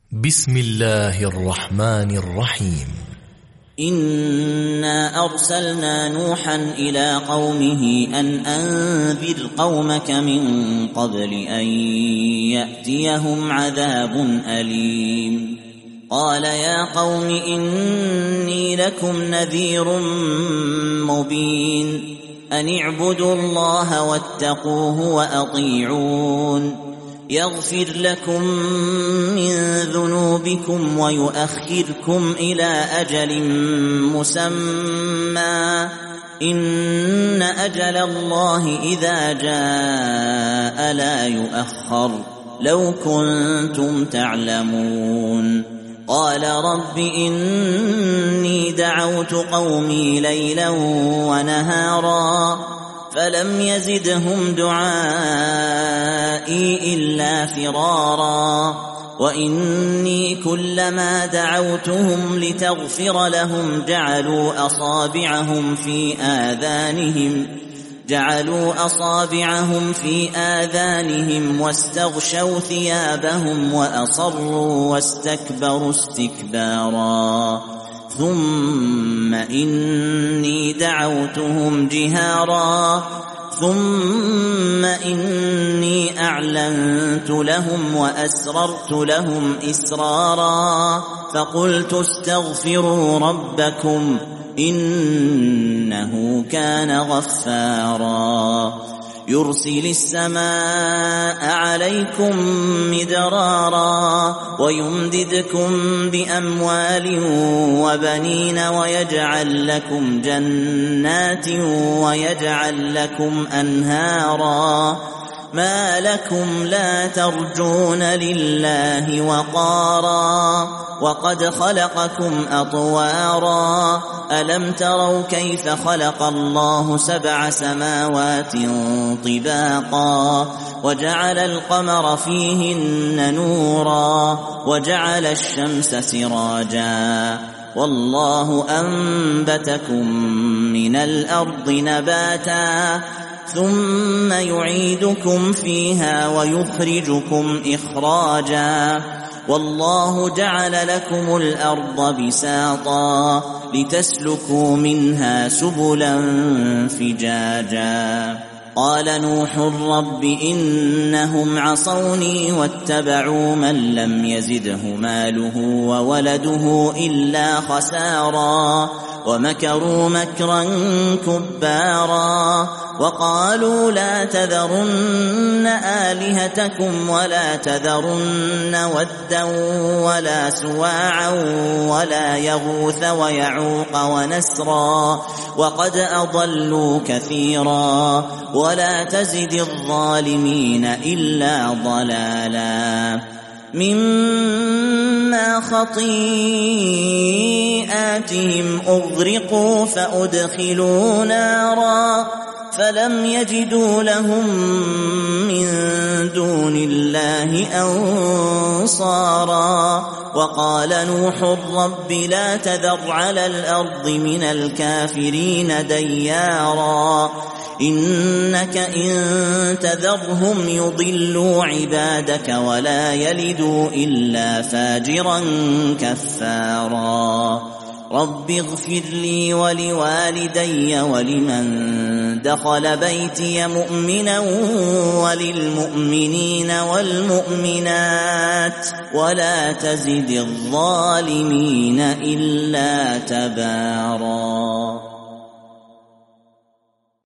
بسم الله الرحمن الرحيم. إنا أرسلنا نوحا إلى قومه أن أنذر قومك من قبل أن يأتيهم عذاب أليم. قال يا قوم إني لكم نذير مبين أن اعبدوا الله واتقوه وأطيعون يغفر لكم من ذنوبكم ويؤخركم إلى أجل مسمى إن أجل الله إذا جاء لا يؤخر لو كنتم تعلمون. قال رب إني دعوت قومي ليلا ونهارا فلم يزدهم دعائي إلا فرارا وإني كلما دعوتهم لتغفر لهم جعلوا أصابعهم في آذانهم واستغشوا ثيابهم وأصروا واستكبروا استكبارا ثم إني دعوتهم جهارا ثم إني أعلنت لهم وأسررت لهم إسرارا فقلت استغفروا ربكم إنه كان غفارا يرسل السماء عليكم مدرارا ويمددكم بأموال وبنين ويجعل لكم جنات ويجعل لكم أنهارا ما لكم لا ترجون لله وقارا وقد خلقكم أطوارا ألم تروا كيف خلق الله 7 سماوات طباقا وجعل القمر فيهن نورا وجعل الشمس سراجا والله أنبتكم من الأرض نباتا ثم يعيدكم فيها ويخرجكم إخراجا والله جعل لكم الأرض بساطا لتسلكوا منها سبلا فجاجا. قال نوح رب إنهم عصوني واتبعوا من لم يزده ماله وولده إلا خسارا ومكروا مكرا كبارا وقالوا لا تذرن آلهتكم ولا تذرن ودا ولا سواعا ولا يغوث ويعوق ونسرا وقد أضلوا كثيرا ولا تزد الظالمين إلا ضلالا مما خطيئاتهم أغرقوا فأدخلوا نارا فلم يجدوا لهم من دون الله أنصارا وقال نوح رب لا تذر على الأرض من الكافرين ديارا إنك إن تذرهم يضلوا عبادك ولا يلدوا إلا فاجرا كفارا. رب اغفر لي ولوالدي ولمن دخل بيتي مؤمنا وللمؤمنين والمؤمنات ولا تزد الظالمين إلا تبارا.